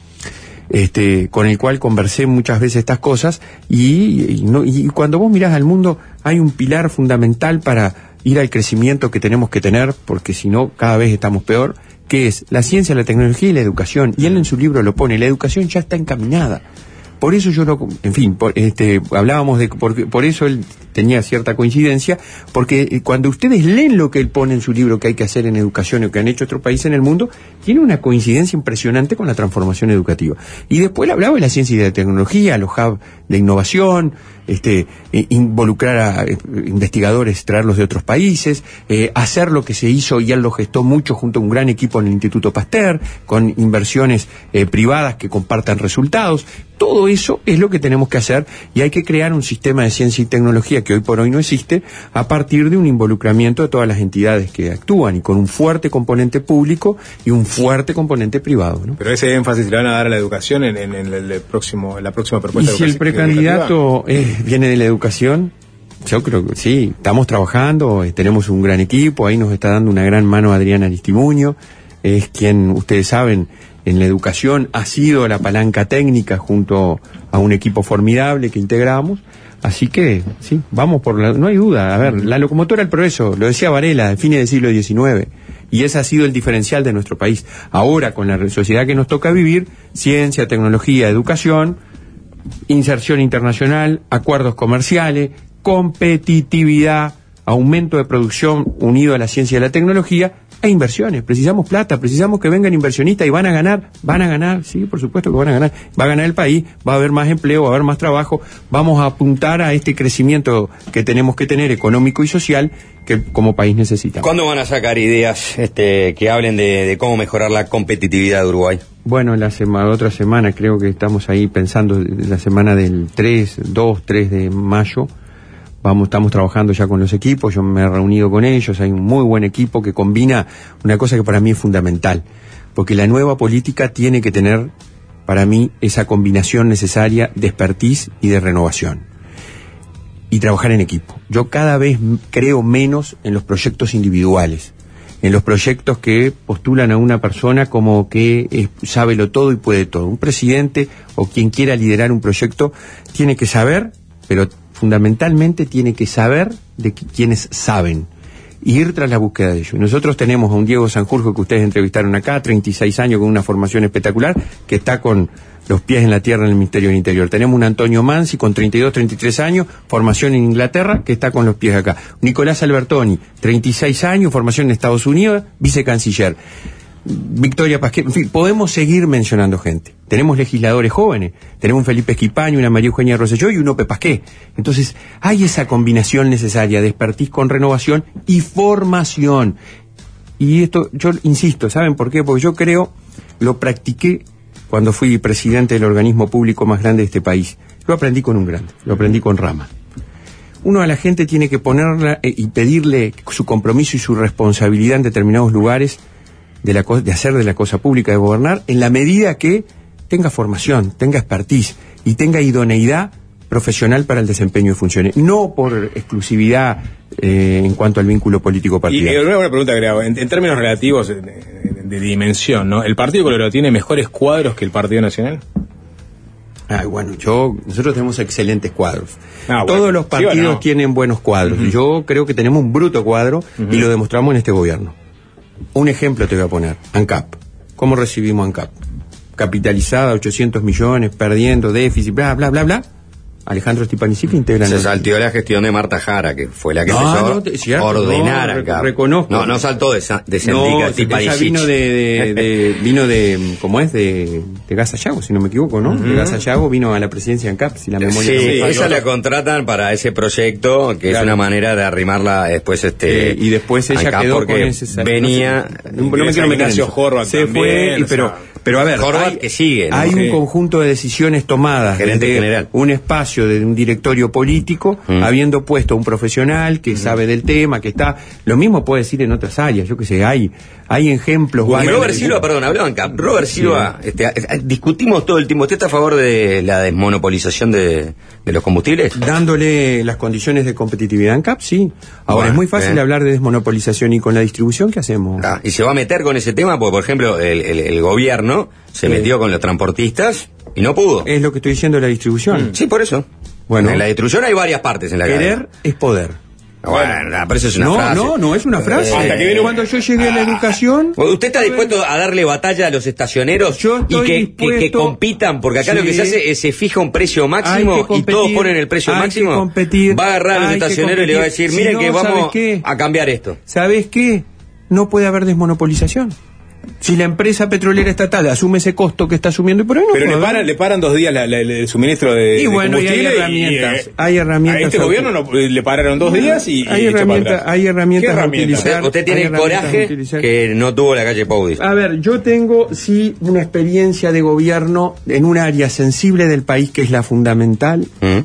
Este, con el cual conversé muchas veces estas cosas, y, y, no, y cuando vos mirás al mundo hay un pilar fundamental para ir al crecimiento que tenemos que tener, porque si no cada vez estamos peor, que es la ciencia, la tecnología y la educación. Y él en su libro lo pone, la educación ya está encaminada. Por eso yo lo, en fin, por, este, hablábamos de, por, por eso él tenía cierta coincidencia, porque cuando ustedes leen lo que él pone en su libro que hay que hacer en educación o que han hecho otros países en el mundo, tiene una coincidencia impresionante con la transformación educativa. Y después le hablaba de la ciencia y de la tecnología, los hubs de innovación, este, eh, involucrar a eh, investigadores, traerlos de otros países, eh, hacer lo que se hizo, y él lo gestó mucho junto a un gran equipo en el Instituto Pasteur, con inversiones eh, privadas que compartan resultados. Todo eso es lo que tenemos que hacer, y hay que crear un sistema de ciencia y tecnología que hoy por hoy no existe, a partir de un involucramiento de todas las entidades que actúan, y con un fuerte componente público y un fuerte componente privado, ¿no? Pero ese énfasis le van a dar a la educación en, en, en, el próximo, en la próxima propuesta. Y si el precandidato eh, viene de la educación, yo creo que sí, estamos trabajando, eh, tenemos un gran equipo, ahí nos está dando una gran mano Adriana Aristimuño, es quien, ustedes saben, en la educación ha sido la palanca técnica junto a un equipo formidable que integramos. Así que, sí, vamos por la... No hay duda, a ver, la locomotora del progreso, lo decía Varela, a fines del siglo diecinueve, y ese ha sido el diferencial de nuestro país. Ahora, con la sociedad que nos toca vivir, ciencia, tecnología, educación, inserción internacional, acuerdos comerciales, competitividad, aumento de producción unido a la ciencia y a la tecnología, e inversiones. Precisamos plata, precisamos que vengan inversionistas, y van a ganar, van a ganar, sí, por supuesto que van a ganar, va a ganar el país, va a haber más empleo, va a haber más trabajo, vamos a apuntar a este crecimiento que tenemos que tener económico y social que como país necesitamos. ¿Cuándo van a sacar ideas este, que hablen de, de cómo mejorar la competitividad de Uruguay? Bueno, la semana, otra semana, creo que estamos ahí pensando, la semana del tres, dos, tres de mayo. Vamos, estamos trabajando ya con los equipos, yo me he reunido con ellos, hay un muy buen equipo que combina una cosa que para mí es fundamental, porque la nueva política tiene que tener, para mí, esa combinación necesaria de expertise y de renovación. Y trabajar en equipo. Yo cada vez creo menos en los proyectos individuales, en los proyectos que postulan a una persona como que es, sabe lo todo y puede todo. Un presidente o quien quiera liderar un proyecto tiene que saber, pero fundamentalmente tiene que saber de que, quienes saben, y ir tras la búsqueda de ellos. Nosotros tenemos a un Diego Sanjurjo que ustedes entrevistaron acá, treinta y seis años, con una formación espectacular, que está con los pies en la tierra en el Ministerio del Interior. Tenemos un Antonio Mansi con treinta y dos, treinta y tres años, formación en Inglaterra, que está con los pies acá. Nicolás Albertoni, treinta y seis años, formación en Estados Unidos, vicecanciller. Victoria Pasquet, en fin, podemos seguir mencionando gente. Tenemos legisladores jóvenes, tenemos un Felipe Esquipaño, una María Eugenia Rosselló y un Ope Pasquet. Entonces, hay esa combinación necesaria de expertise con renovación y formación. Y esto, yo insisto, ¿saben por qué? Porque yo creo, lo practiqué cuando fui presidente del organismo público más grande de este país. Lo aprendí con un grande, lo aprendí con Rama. Uno a la gente tiene que ponerla eh, y pedirle su compromiso y su responsabilidad en determinados lugares de, la, de hacer de la cosa pública, de gobernar, en la medida que tenga formación, tenga expertise y tenga idoneidad profesional para el desempeño de funciones, no por exclusividad eh, en cuanto al vínculo político Y partidario. eh, una pregunta que hago, en, en términos relativos de, de- de dimensión, ¿no? ¿El Partido Colorado tiene mejores cuadros que el Partido Nacional? Ah, bueno, yo, nosotros tenemos excelentes cuadros. Ah, bueno. Todos los ¿Sí o partidos no? tienen buenos cuadros. Ujú. Yo creo que tenemos un bruto cuadro y lo demostramos en este gobierno. Un ejemplo te voy a poner, ANCAP. ¿Cómo recibimos ANCAP? Capitalizada, ochocientos millones, perdiendo déficit, bla, bla, bla, bla. Alejandro Stepanicic integra. Se saltió la gestión de Marta Jara, que fue la que No, empezó no, te- cierto, a ordenar no, acá. re- reconozco. No, no saltó de, sa- de No, Sendica, esa Stepanicic. vino de, de, de- vino de, ¿cómo es? De, de Gas Sayago, si no me equivoco, ¿no? De Gas Sayago vino a la presidencia de ANCAP, si la memoria no me Sí, falla. esa la contratan para ese proyecto, que Claro. es una manera de arrimarla después este Eh, y después ella ANCAP, quedó porque con ese venía no, no me quiero meter en Ignacio eso. Horvath se también, fue y- o pero sea, pero a ver, Horvath hay, que sigue, ¿no? hay Sí. un conjunto de decisiones tomadas Gerente desde general. un espacio de un directorio político, Mm. habiendo puesto a un profesional que sabe del tema, que está, lo mismo puede decir en otras áreas, yo que sé, hay hay ejemplos Y varios. Robert Silva, perdón, habló ANCAP. Robert Silva, este, a- a- discutimos todo el tiempo. ¿Usted está a favor de la desmonopolización de, de los combustibles? Dándole las condiciones de competitividad a ANCAP, sí. Ahora, Bueno, es muy fácil bien. hablar de desmonopolización y con la distribución, ¿qué hacemos? Ah, y se va a meter con ese tema, porque por ejemplo el, el- el gobierno se Sí. metió con los transportistas y no pudo. Es lo que estoy diciendo de la distribución. Sí, por eso. Bueno. En la distribución hay varias partes en la cadena. Querer es poder. Bueno, pero eso es una no, frase. no, no es una frase. Eh, Hasta que viene- Cuando yo llegué a la educación... ¿Usted está dispuesto a darle batalla a los estacioneros Yo y estoy que, que- que dispuesto- compitan? Porque acá lo Sí. que se hace es se fija un precio máximo Hay que y todos competir, ponen el precio hay que máximo. competir, va a agarrar a los hay que estacioneros y le va a competir. decir, Si miren no, que ¿sabes vamos qué? a cambiar esto. ¿Sabes qué? No puede haber desmonopolización. Si la empresa petrolera estatal asume ese costo que está asumiendo, y por ahí no Pero puede le haber. paran, le paran dos días la- la- el suministro de, Y de bueno, y hay combustible herramientas, eh, hay herramientas A este a gobierno no, le pararon dos días y, Hay y echó para herramientas- atrás. hay herramientas ¿Qué a herramientas? utilizar. Usted, usted tiene Hay el herramientas a coraje utilizar. que no tuvo la calle Pou. dice. A ver, yo tengo sí una experiencia de gobierno en un área sensible del país que es la fundamental, ¿Mm?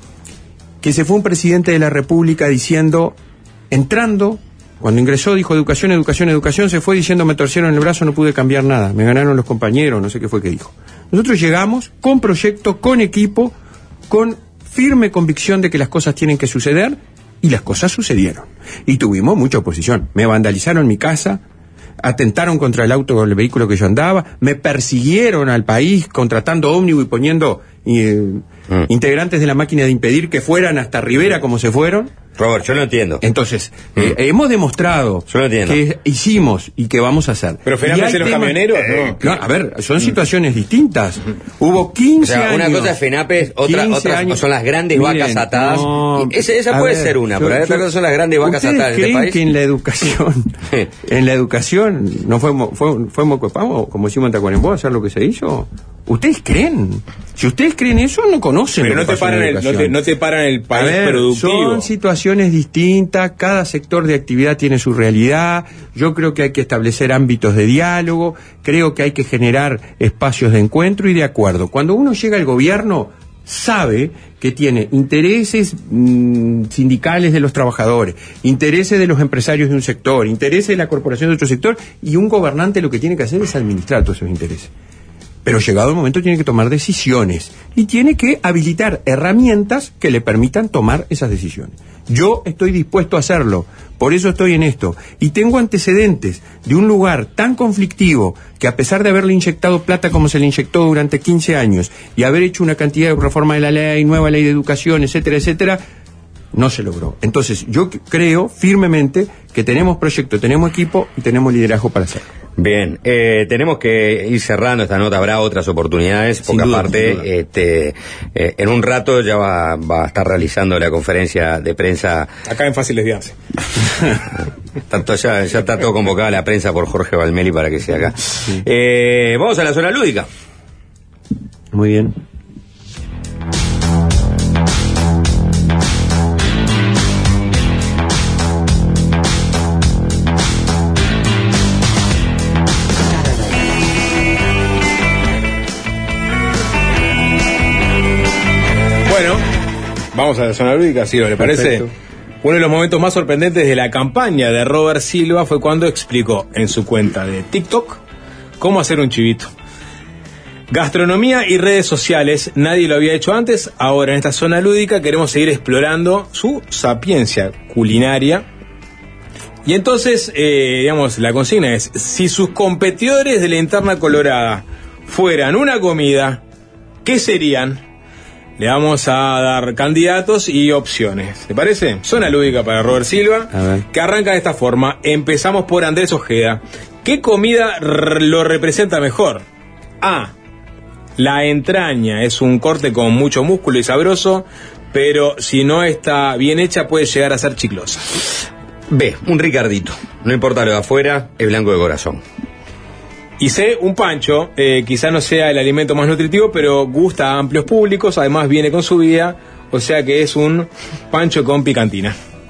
que se fue un presidente de la República diciendo, entrando, cuando ingresó dijo educación, educación, educación, se fue diciendo me torcieron el brazo, no pude cambiar nada, me ganaron los compañeros, no sé qué fue que dijo. Nosotros llegamos con proyecto, con equipo, con firme convicción de que las cosas tienen que suceder, y las cosas sucedieron. Y tuvimos mucha oposición. Me vandalizaron mi casa, atentaron contra el auto o el vehículo que yo andaba, me persiguieron al país contratando ómnibus y poniendo eh, Mm. integrantes de la máquina de impedir que fueran hasta Rivera como se fueron. Robert, yo no entiendo. Entonces, eh, hemos demostrado Yo lo entiendo. que hicimos y que vamos a hacer. Pero Y Fernández hay y los temas- camioneros, Eh, no. no, a ver, son situaciones distintas. Hubo quince O sea, una años. cosa es FENAPES, otra, quince otras años. son las grandes Miren, vacas atadas. no, Y ese- esa a puede ver, ser una, yo- pero otra yo- cosa son las grandes vacas ¿Ustedes atadas de este creen país. que en la educación, en la educación, no fue, mo- fue, fue moco de pavo, como decimos en Tacuarembó, hacer lo que se hizo? ¿Ustedes creen? Si ustedes creen eso, no conocen Pero lo no que te, pasó en paran la el, no, educación. te, no te paran el A país ver, productivo. son situaciones distintas, cada sector de actividad tiene su realidad, yo creo que hay que establecer ámbitos de diálogo, creo que hay que generar espacios de encuentro y de acuerdo. Cuando uno llega al gobierno, sabe que tiene intereses mmm, sindicales de los trabajadores, intereses de los empresarios de un sector, intereses de la corporación de otro sector, y un gobernante lo que tiene que hacer es administrar todos esos intereses. Pero llegado el momento tiene que tomar decisiones y tiene que habilitar herramientas que le permitan tomar esas decisiones. Yo estoy dispuesto a hacerlo, por eso estoy en esto. Y tengo antecedentes de un lugar tan conflictivo que a pesar de haberle inyectado plata como se le inyectó durante quince años y haber hecho una cantidad de reforma de la ley, nueva ley de educación, etcétera, etcétera, no se logró. Entonces yo creo firmemente que tenemos proyecto, tenemos equipo y tenemos liderazgo para hacerlo. Bien, eh, tenemos que ir cerrando esta nota, habrá otras oportunidades, Sin porque duda, aparte, sin duda. este, eh, en un rato ya va, va a estar realizando la conferencia de prensa, Acá en Fácil Desviarse. tanto ya, ya está todo convocada la prensa por Jorge Valmeli para que sea acá. Eh, vamos a la zona lúdica. Muy bien. Bueno, vamos a la zona lúdica, si le parece. Perfecto. Uno de los momentos más sorprendentes de la campaña de Robert Silva fue cuando explicó en su cuenta de TikTok cómo hacer un chivito. Gastronomía y redes sociales, nadie lo había hecho antes, ahora en esta zona lúdica queremos seguir explorando su sapiencia culinaria. Y entonces, eh, digamos, la consigna es, si sus competidores de la interna colorada fueran una comida, ¿qué serían? Le vamos a dar candidatos y opciones. ¿Te parece? Zona lúdica para Robert Silva, que arranca de esta forma. Empezamos por Andrés Ojeda. ¿Qué comida r- lo representa mejor? A. La entraña es un corte con mucho músculo y sabroso, pero si no está bien hecha puede llegar a ser chiclosa. B, un Ricardito. No importa lo de afuera, es blanco de corazón. Y C, un pancho. Eh, quizá no sea el alimento más nutritivo, pero gusta a amplios públicos, además viene con su vida, o sea que es un pancho con picantina.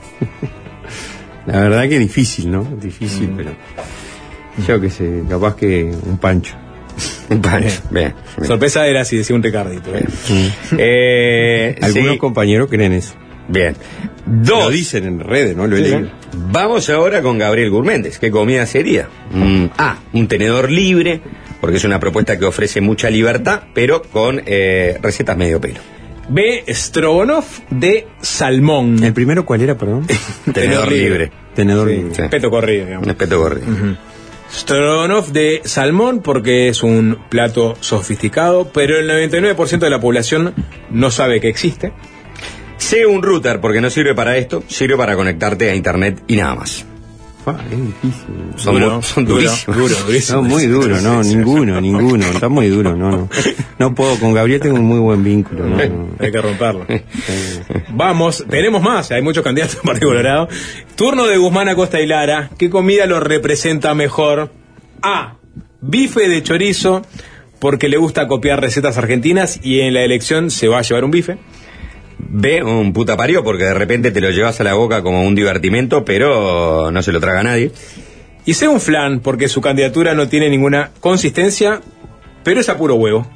La verdad que difícil, ¿no? Difícil, mm. pero... Yo qué sé, capaz que un pancho. Un pancho, bien, bien. Sorpresa era si decía un Ricardito. ¿eh? Mm. Eh, Algunos sí. compañeros creen eso. Bien. Dos. Lo dicen en redes, ¿no? Lo he Sí, leído. Vamos ahora con Gabriel Gurméndez. ¿Qué comida sería? Mm, A, un tenedor libre, porque es una propuesta que ofrece mucha libertad, pero con eh, recetas medio pelo. B, Strogonoff de salmón. ¿El primero cuál era, perdón? Tenedor libre. Tenedor Sí, libre. Sí. peto corrido, digamos. Un espeto corrido. Uh-huh. Strogonoff de salmón porque es un plato sofisticado, pero el noventa y nueve por ciento de la población no sabe que existe. C, un router, porque no sirve para esto, sirve para conectarte a internet y nada más. Ah, es difícil. Son, Duro, muy- son duro, durísimos. duro, durísimo. No, muy duro, no, ninguno, ninguno. Está muy duro, no, no. No puedo, con Gabriel tengo un muy buen vínculo, no, no. Hay que romperlo. Vamos, tenemos más, hay muchos candidatos en Partido Colorado. Turno de Guzmán Acosta y Lara. ¿Qué comida lo representa mejor? A, bife de chorizo, porque le gusta copiar recetas argentinas y en la elección se va a llevar un bife. B, un puta parió, porque de repente te lo llevas a la boca como un divertimento, pero no se lo traga nadie. Y C, un flan, porque su candidatura no tiene ninguna consistencia, pero es a puro huevo.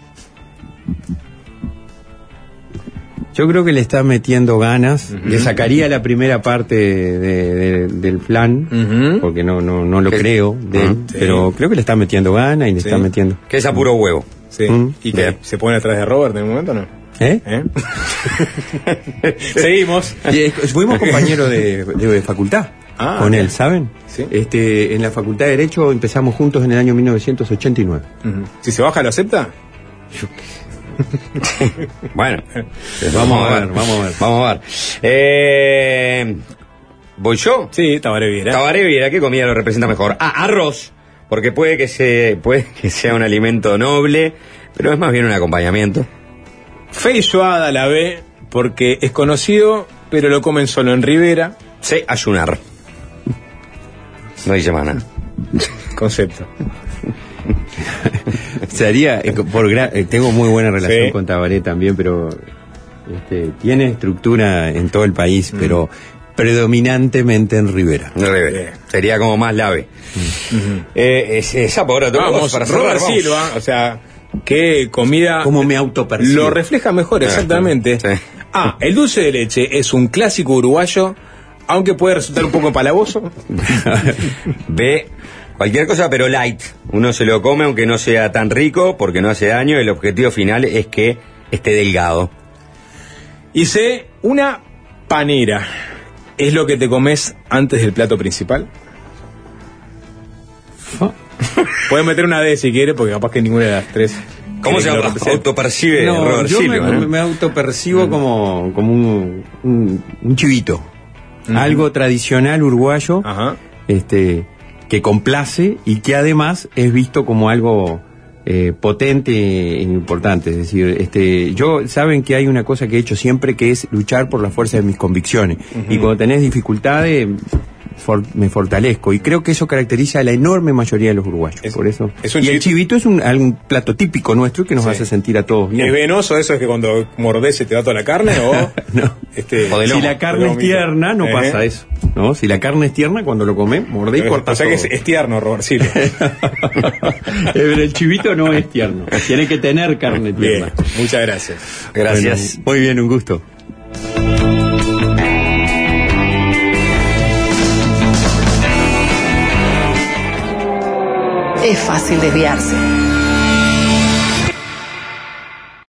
Yo creo que le está metiendo ganas. Uh-huh. Le sacaría la primera parte de, de, del plan, uh-huh. porque no no no lo creo de él, sí. pero creo que le está metiendo ganas y le sí. está metiendo. Que es a puro huevo. Sí. Uh-huh. ¿Y que se pone atrás de Robert en un momento o no? ¿Eh? ¿Eh? Seguimos. Fuimos compañeros de, de facultad ah, con él, ¿saben? ¿Sí? Este, en la Facultad de Derecho empezamos juntos en el año mil novecientos ochenta y nueve. Uh-huh. Si se baja, ¿lo acepta? Yo bueno, vamos a ver, vamos a ver. Vamos a ver. Eh, ¿Voy yo? Sí, Tabaré Viera. Tabaré Viera, ¿qué comida lo representa mejor? Ah, arroz, porque puede que se, puede que sea un alimento noble, pero es más bien un acompañamiento. Feijoada la B, porque es conocido, pero lo comen solo en Rivera. Sí, ayunar. No dice más nada. Concepto. Sería, por gra- tengo muy buena relación sí. con Tabaré también, pero este, tiene estructura en todo el país, mm. pero predominantemente en Rivera. En Rivera. Sería como más la B. Mm. Uh-huh. Eh, es, esa por vamos, para cerrar, Silva, o sea, qué comida como me autopercibo. Lo refleja mejor, exactamente. Sí. Ah, el dulce de leche es un clásico uruguayo, aunque puede resultar un poco empalagoso. B, cualquier cosa pero light. Uno se lo come aunque no sea tan rico porque no hace daño. El objetivo final es que esté delgado. Y C, una panera. ¿Es lo que te comes antes del plato principal? Puedes meter una D si quieres, porque capaz que ninguna de las tres. ¿Cómo se autopercibe no, Robert yo Silva? me, ¿no? me autopercibo mm. como, como un, un, un chivito. Mm. Algo tradicional uruguayo. Ajá. Este... que complace y que además es visto como algo eh, potente e importante. Es decir, este, yo saben que hay una cosa que he hecho siempre, que es luchar por la fuerza de mis convicciones. Uh-huh. Y cuando tenés dificultades, for, me fortalezco. Y creo que eso caracteriza a la enorme mayoría de los uruguayos. Es, por eso. Es un y chivito. El chivito es un, un plato típico nuestro que nos sí. hace sentir a todos bien. ¿Es venoso eso? ¿Es que cuando mordés se te da toda la carne? O, no. este, o de lomo, si la carne es tierna, no uh-huh. pasa eso. ¿No? Si la carne es tierna, cuando lo comés, mordés y cortás. O sea que es, es tierno, Robert Silva. Pero el chivito no es tierno. Tiene que tener carne tierna. Bien, muchas gracias. Gracias. Bueno, muy bien, un gusto. Es fácil desviarse.